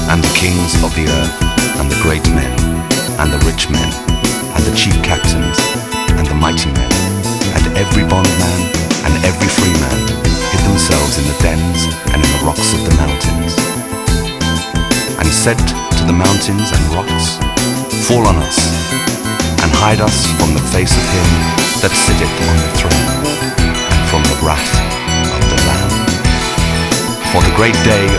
And the kings of the earth, and the great men, and the rich men, and the chief captains, and the mighty men, and every bondman, and every free man, hid themselves in the dens and in the rocks of the mountains. And he said to the mountains and rocks, fall on us, and hide us from the face of him that sitteth on the throne, and from the wrath of the Lamb. For the great day